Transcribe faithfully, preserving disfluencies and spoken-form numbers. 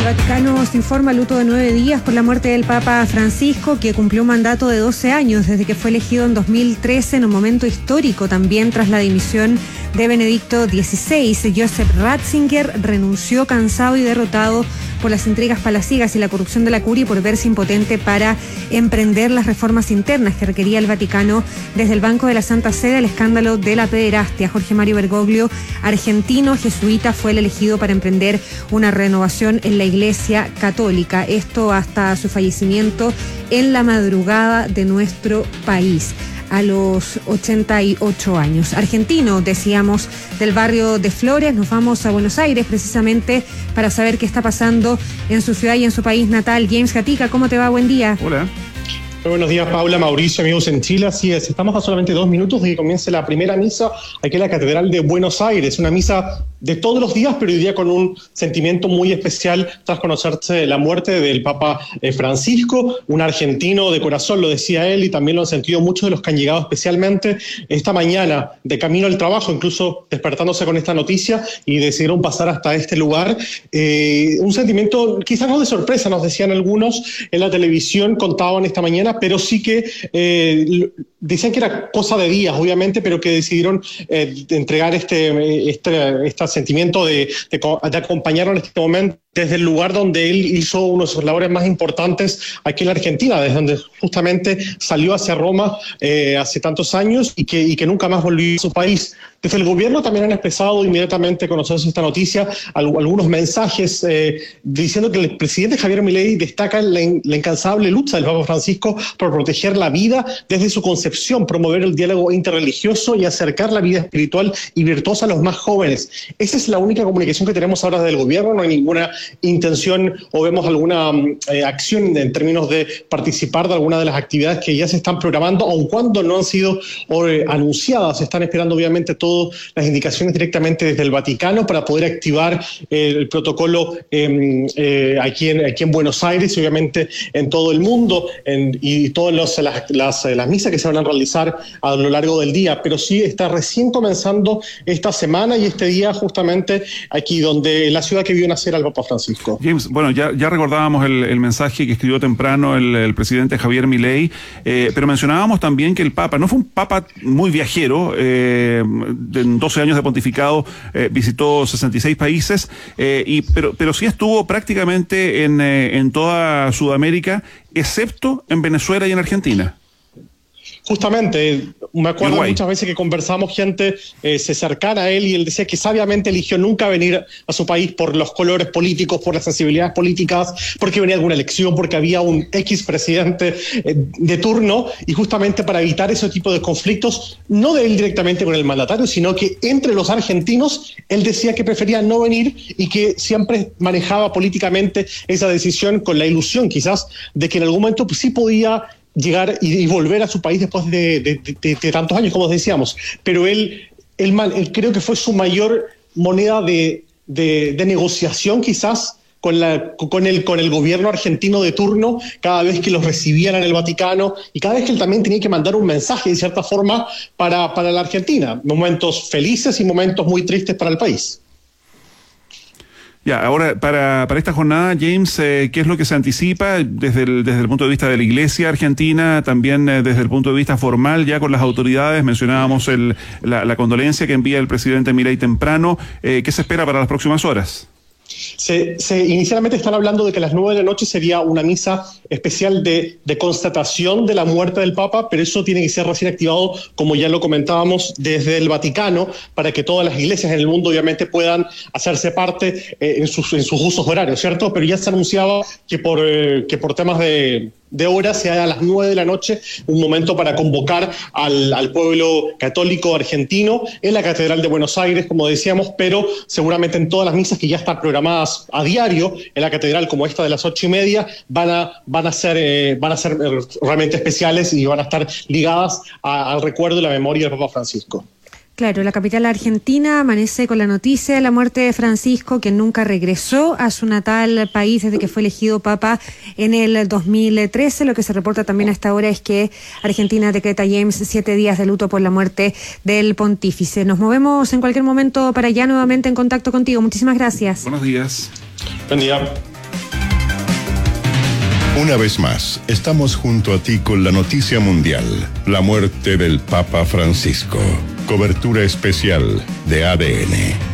Vaticano se informa luto de nueve días por la muerte del Papa Francisco, que cumplió un mandato de doce años desde que fue elegido en dos mil trece, en un momento histórico también tras la dimisión de Benedicto dieciséis. Joseph Ratzinger renunció cansado y derrotado por las intrigas palaciegas y la corrupción de la curia y por verse impotente para emprender las reformas internas que requería el Vaticano desde el banco de la Santa Sede al escándalo de la pederastia. Jorge Mario Bergoglio, argentino jesuita, fue el elegido para emprender una renovación en la Iglesia Católica. Esto hasta su fallecimiento en la madrugada de nuestro país, a los ochenta y ocho años. Argentino, decíamos, del barrio de Flores. Nos vamos a Buenos Aires precisamente para saber qué está pasando en su ciudad y en su país natal. James Gatica, ¿cómo te va? Buen día. Hola. Muy buenos días, Paula, Mauricio, amigos en Chile. Así es, estamos a solamente dos minutos de que comience la primera misa aquí en la Catedral de Buenos Aires. Una misa de todos los días, pero hoy día con un sentimiento muy especial tras conocerse la muerte del Papa Francisco, un argentino de corazón, lo decía él, y también lo han sentido muchos de los que han llegado especialmente esta mañana de camino al trabajo, incluso despertándose con esta noticia, y decidieron pasar hasta este lugar. Eh, un sentimiento quizás no de sorpresa, nos decían algunos en la televisión, contaban esta mañana, pero sí que eh, decían que era cosa de días, obviamente, pero que decidieron eh, entregar este, este, este sentimiento de, de, de acompañarlo en este momento desde el lugar donde él hizo uno de sus labores más importantes aquí en la Argentina, desde donde justamente salió hacia Roma eh, hace tantos años y que, y que nunca más volvió a su país. Desde el gobierno también han expresado inmediatamente conocerse esta noticia algunos mensajes eh, diciendo que el presidente Javier Milei destaca la, in, la incansable lucha del Papa Francisco por proteger la vida desde su concepción, promover el diálogo interreligioso y acercar la vida espiritual y virtuosa a los más jóvenes. Esa es la única comunicación que tenemos ahora del gobierno, no hay ninguna intención o vemos alguna eh, acción en términos de participar de alguna de las actividades que ya se están programando, aun cuando no han sido eh, anunciadas. Se están esperando obviamente todas las indicaciones directamente desde el Vaticano para poder activar eh, el protocolo eh, eh, aquí, en, aquí en Buenos Aires y obviamente en todo el mundo en, y todas los, las, las, las misas que se van a realizar a lo largo del día, pero sí está recién comenzando esta semana y este día justamente aquí donde en la ciudad que vio nacer al Papa Francisco. James, bueno, ya, ya recordábamos el, el mensaje que escribió temprano el, el presidente Javier Milei, eh, pero mencionábamos también que el Papa no fue un Papa muy viajero, eh, en doce años de pontificado eh, visitó sesenta y seis países, eh, y, pero, pero sí estuvo prácticamente en, eh, en toda Sudamérica, excepto en Venezuela y en Argentina. Justamente, me acuerdo Uruguay. Muchas veces que conversamos gente eh, se cercana a él y él decía que sabiamente eligió nunca venir a su país por los colores políticos, por las sensibilidades políticas, porque venía de alguna elección, porque había un X presidente eh, de turno, y justamente para evitar ese tipo de conflictos, no de él directamente con el mandatario, sino que entre los argentinos, él decía que prefería no venir y que siempre manejaba políticamente esa decisión con la ilusión quizás de que en algún momento pues, sí podía llegar y, y volver a su país después de, de, de, de tantos años, como decíamos. Pero él, él, él creo que fue su mayor moneda de, de, de negociación quizás con, la, con, el, con el gobierno argentino de turno, cada vez que los recibían en el Vaticano y cada vez que él también tenía que mandar un mensaje de cierta forma para, para la Argentina. Momentos felices y momentos muy tristes para el país. Ya, ahora, para, para esta jornada, James, eh, ¿qué es lo que se anticipa desde el, desde el punto de vista de la Iglesia argentina, también eh, desde el punto de vista formal, ya con las autoridades? Mencionábamos el, la, la condolencia que envía el presidente Milei temprano. Eh, ¿Qué se espera para las próximas horas? Se, se, inicialmente están hablando de que a las nueve de la noche sería una misa especial de, de constatación de la muerte del Papa, pero eso tiene que ser recién activado, como ya lo comentábamos, desde el Vaticano, para que todas las iglesias en el mundo obviamente puedan hacerse parte eh, en, sus, en sus usos horarios, ¿cierto? Pero ya se anunciaba que por, eh, que por temas de... de horas, sea a las nueve de la noche, un momento para convocar al, al pueblo católico argentino en la Catedral de Buenos Aires, como decíamos, pero seguramente en todas las misas que ya están programadas a diario en la Catedral, como esta de las ocho y media, van a, van a, ser, eh, van a ser realmente especiales y van a estar ligadas a, al recuerdo y la memoria del Papa Francisco. Claro, la capital argentina amanece con la noticia de la muerte de Francisco, que nunca regresó a su natal país desde que fue elegido papa en el dos mil trece. Lo que se reporta también a esta hora es que Argentina decreta, James, siete días de luto por la muerte del pontífice. Nos movemos en cualquier momento para allá, nuevamente en contacto contigo. Muchísimas gracias. Buenos días. Buen día. Una vez más, estamos junto a ti con la noticia mundial, la muerte del Papa Francisco. Cobertura especial de A D N.